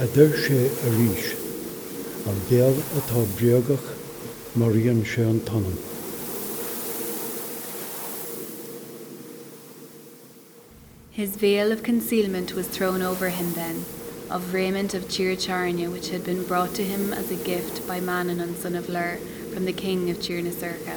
A d'ir sé a rís, ar géal atá briogach maríonn sé an tonam. His veil of concealment was thrown over him then, of raiment of Tír Charne, which had been brought to him as a gift by Manannán son of Lir, from the king of Tír na Sorcha.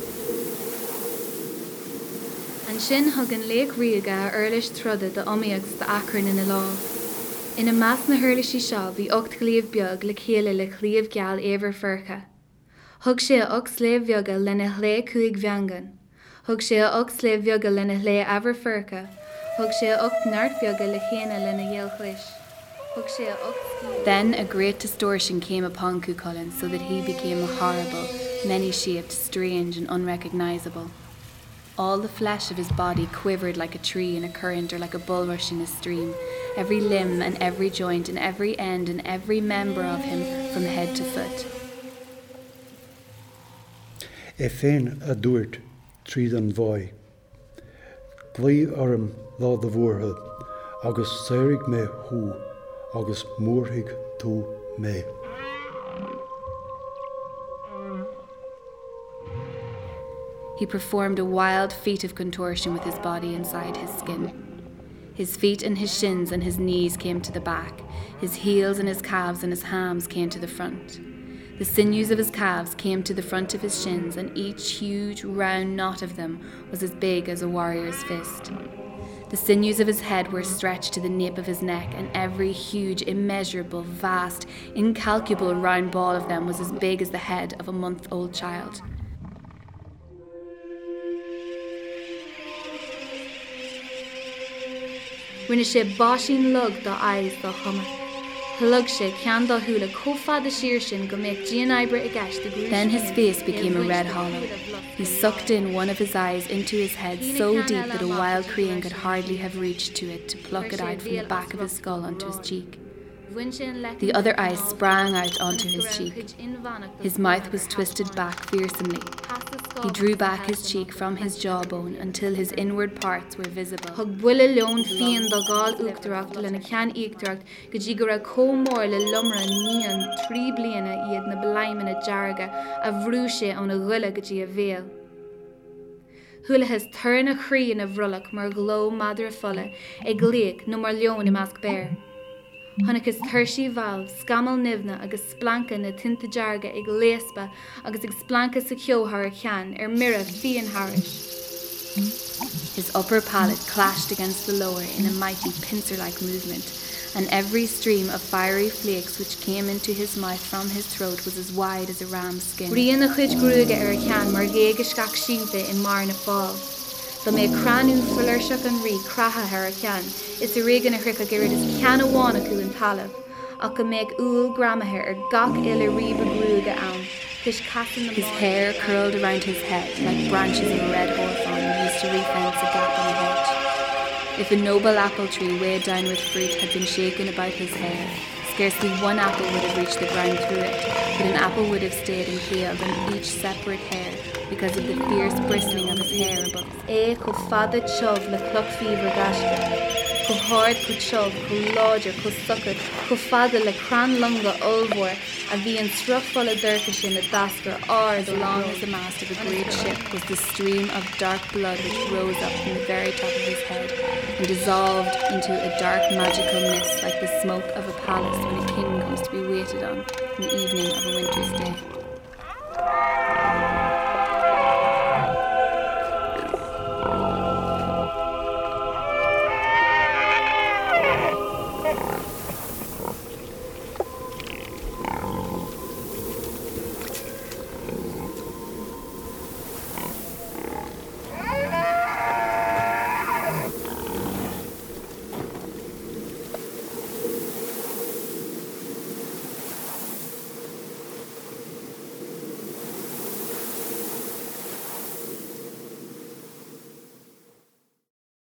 An sin thug an léic riaga earlish trudda de omíochs de acran in a lá. Ina meas na hurlaisí seo bhí 8 gléamh beag le chéile le clíomh geal éibhir fircha. Thug sé 8 sléamh beaga lena chlé cuaig bheangan. Thug sé 8 sléamh beaga lena chlé éibhir fircha. Thug sé 8 nart beaga le chéine lena dhéalchlis. Thug sé 8 Then a great distortion came upon Cuchulainn, so that he became horrible, many-shaped, strange, and unrecognizable. All the flesh of his body quivered like a tree in a current or like a bulrush in a stream. Every limb and every joint and every end and every member of him from head to foot. É féin a dúirt tríd an bhai. Glí orm lá de bhuartha, agus saoirigh mé thú, agus múrthaigh tú mé. He performed a wild feat of contortion with his body inside his skin. His feet and his shins and his knees came to the back. His heels and his calves and his hams came to the front. The sinews of his calves came to the front of his shins, and each huge round knot of them was as big as a warrior's fist. The sinews of his head were stretched to the nape of his neck, and every huge, immeasurable, vast, incalculable round ball of them was as big as the head of a month-old child. Rinne sé báisín lug do eyes do chuma. Lug sé cean do thula cófad a sír sin go méid Jean Ibre I gceist the grúis. Then his face became a red hollow. He sucked in one of his eyes into his head so deep that a wild crane could hardly have reached to it to pluck it out from the back of his skull onto his cheek. The other eye sprang out onto his cheek. His mouth was twisted back fearsomely. He drew back his cheek from his jawbone until his inward parts were visible. Thug buile leon fion do gáil uachtarach lena cean íachtarach go dtí go raibh comór le lumra níon 3 bliana iad na belaimena dearga a bhrú sé ón a ghuile go dtí a bhéal. Thula has turn a chrí na bhrulach mar gló madra fulla ag gléig nó mar leon I measc bear. Honnig is thuirsí bhail, scamal nivna agus splanca na tinta dearga ag léaspa agus ag splanca sa ceothar a chean mira fion harish. His upper palate clashed against the lower in a mighty pincer-like movement, and every stream of fiery flakes which came into his mouth from his throat was as wide as a ram's skin. Rian na chuid grúige a chean mar géige scach sínta in mar na fáil. Ba mé cranú fularseach an rí cratha ar a chean, is a régan a chrica gerid is cean amháin acu an talamh, ach go méid úl gramathe gach ile riba grúige ann. His hair curled around his head like branches of a red hawthorn used to refence a gap in a hedge. If a noble apple tree weighed down with fruit had been shaken about his hair, scarcely one apple would have reached the ground through it, but an apple would have stayed impaled on each separate hair because of the fierce bristling of his hair above. Go fada chov le clock fever gashka. Go hard go chov, go lodger, go sucker, go fada le cran lunga olvor, a bhí an struchful a durkish in a dasker as long as the mast of a great ship was the stream of dark blood which rose up from the very top of his head and dissolved into a dark magical mist like the smoke of a palace when a king comes to be waited on the evening of a winter's day.